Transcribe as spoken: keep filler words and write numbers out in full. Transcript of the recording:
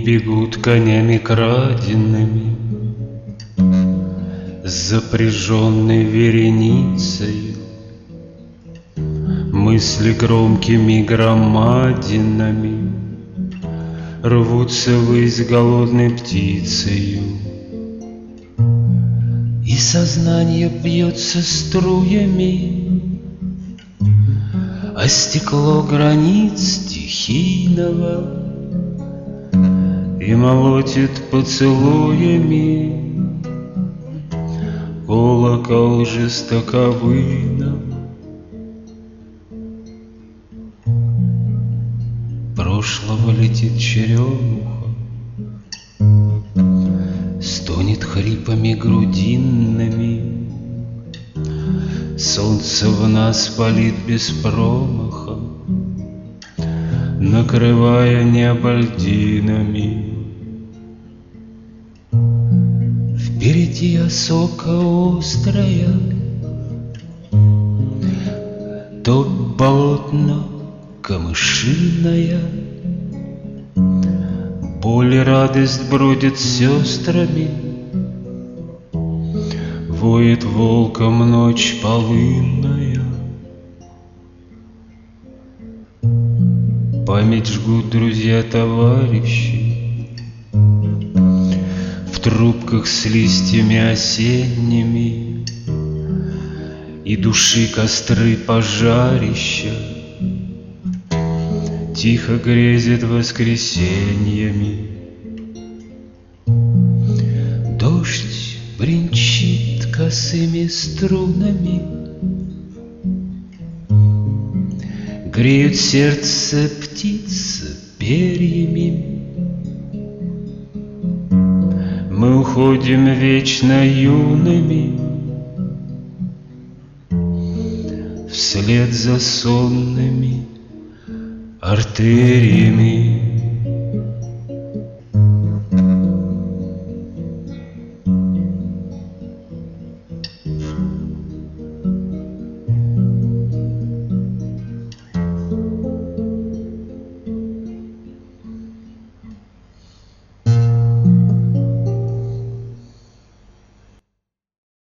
бегут конями краденными, запряженной вереницею. Мысли громкими громадинами рвутся ввысь голодной птицею. И сознание бьется струями о стекло границ стихийного и молотит поцелуями колокол жестоковыйного. Прошлого летит черемуха, стонет хрипами грудинными. Солнце в нас палит без промаха, накрывая небо льдинами. Впереди осока острая, то болотно камышиная. Боль и радость бродят сестрами, воет волком ночь полынная. Память жгут друзья-товарищи в трубках с листьями осенними, и души костры пожарища тихо грезит воскресеньями. Дождь бренчит косыми струнами, греют сердце птицы перьями. Мы уходим вечно юными вслед за сонными артериями.